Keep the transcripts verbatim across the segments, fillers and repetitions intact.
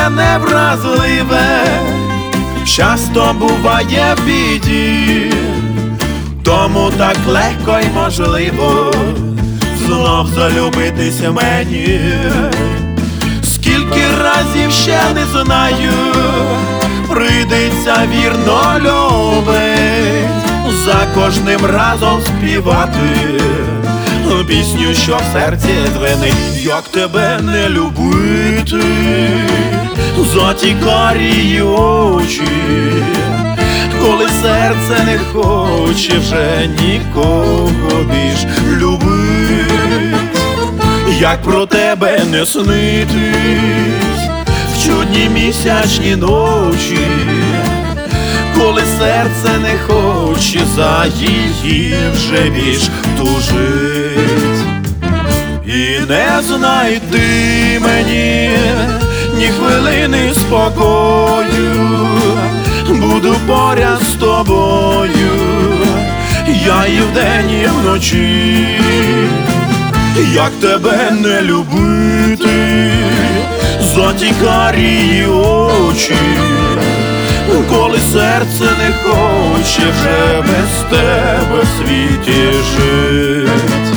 невразливе часто буває в біді, тому так легко й можливо знов залюбитися мені. Скільки разів ще не знаю, прийдеться вірно любить, за кожним разом співати пісню, що в серці дзвенить. Як тебе не любити, за ті карі очі, коли серце не хоче вже нікого більш любить. Як про тебе не снитись в чудні місячні ночі, коли серце не хоче за її вже більш тужить. І не знайти мені ні хвилини спокою, буду поряд з тобою я і вдень, і вночі. Як тебе не любити, за ті карі очі, коли серце не хоче вже без тебе в світі жить.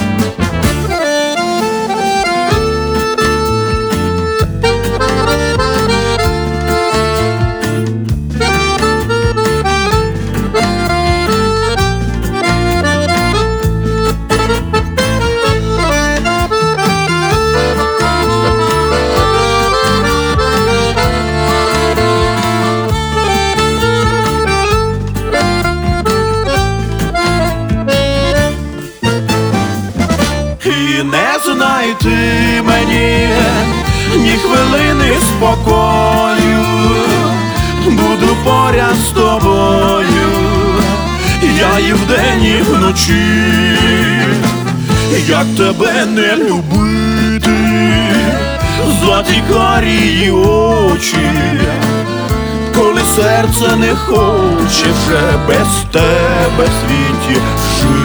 І не знайти мені ні хвилини спокою, буду поряд з тобою я і вдень, і вночі. Як тебе не любити, за ті карі очі, коли серце не хоче вже без тебе в світі жити.